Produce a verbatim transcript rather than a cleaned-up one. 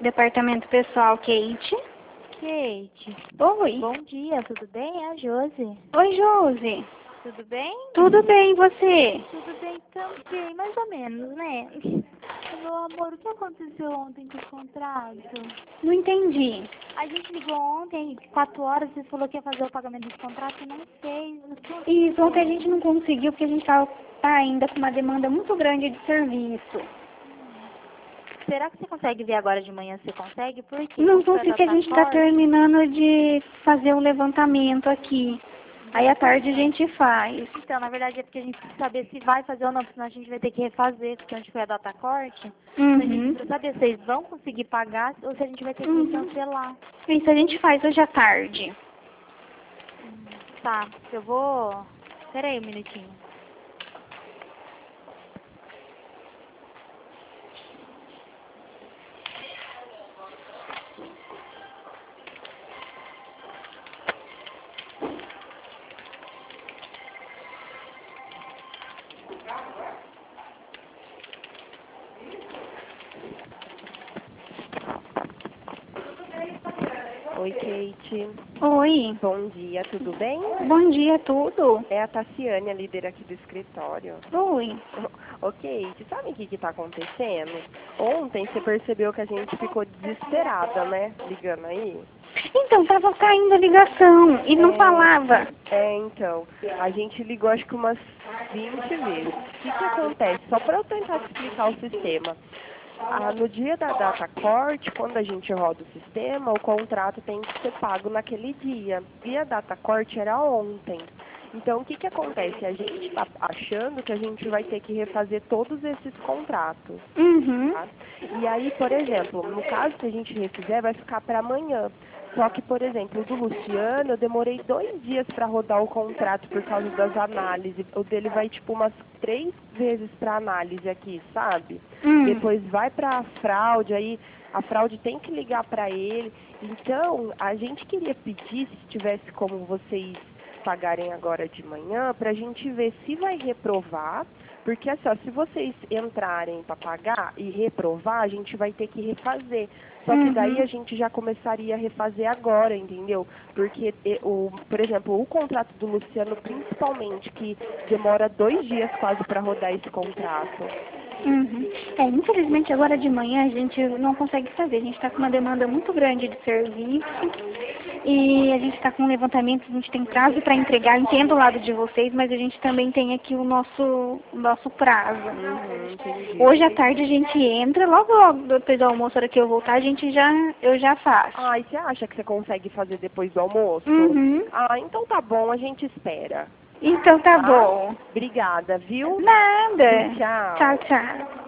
Departamento Pessoal, Kate. Kate. Oi. Bom dia, tudo bem? É a Josi. Oi, Josi. Tudo bem? Tudo bem, e você? Tudo bem também, mais ou menos, né? Meu amor, o que aconteceu ontem com o contrato? Não entendi. A gente ligou ontem, quatro horas, você falou que ia fazer o pagamento desse contrato e não fez. O que aconteceu? Isso, ontem a gente não conseguiu porque a gente estava ainda com uma demanda muito grande de serviço. Será que você consegue ver agora de manhã? Você consegue? Por quê? Não Como foi consigo, porque a data gente está forte? terminando de fazer o levantamento aqui. Aí à tarde a gente faz. Então, na verdade é porque a gente precisa saber se vai fazer ou não, senão a gente vai ter que refazer, porque onde foi a data corte. Então a gente Uhum. precisa saber se vocês vão conseguir pagar ou se a gente vai ter que Uhum. cancelar. Isso a gente faz hoje à tarde. Tá, eu vou... Espera aí um minutinho. Oi, Kate. Oi. Bom dia, tudo bem? Bom dia, tudo? É a Tassiane, a líder aqui do escritório. Oi. Ô, Kate, sabe o que que tá acontecendo? Ontem você percebeu que a gente ficou desesperada, né? Ligando aí. Então, tava caindo a ligação e não É. falava. É, então, a gente ligou acho que umas vinte vezes. O que que acontece? Só para eu tentar te explicar o sistema. Ah, no dia da data corte, quando a gente roda o sistema, o contrato tem que ser pago naquele dia. E a data corte era ontem. Então, o que que acontece? A gente está achando que a gente vai ter que refazer todos esses contratos. Uhum. Tá? E aí, por exemplo, no caso que a gente refizer, vai ficar para amanhã. Só que, por exemplo, o do Luciano, eu demorei dois dias para rodar o contrato por causa das análises. O dele vai, tipo, umas três vezes para análise aqui, sabe? Hum. Depois vai para a fraude, aí a fraude tem que ligar para ele. Então, a gente queria pedir, se tivesse como vocês pagarem agora de manhã, para a gente ver se vai reprovar. Porque, assim, ó, se vocês entrarem para pagar e reprovar, a gente vai ter que refazer. Só que daí Uhum. a gente já começaria a refazer agora, entendeu? Porque, o, por exemplo, o contrato do Luciano, principalmente, que demora dois dias quase para rodar esse contrato. Uhum. É, infelizmente agora de manhã a gente não consegue fazer. A gente está com uma demanda muito grande de serviço e a gente está com um levantamento, a gente tem prazo para entregar. Entendo o lado de vocês, mas a gente também tem aqui o nosso, o nosso prazo. Uhum, entendi. Hoje à tarde a gente entra, logo, logo depois do almoço, a hora que eu voltar, a gente já, eu já faço. Ah, e você acha que você consegue fazer depois do almoço? Uhum. Ah, então tá bom, a gente espera. Então tá Tá? bom. Obrigada, viu? Nada. Tchau. Tchau, tchau.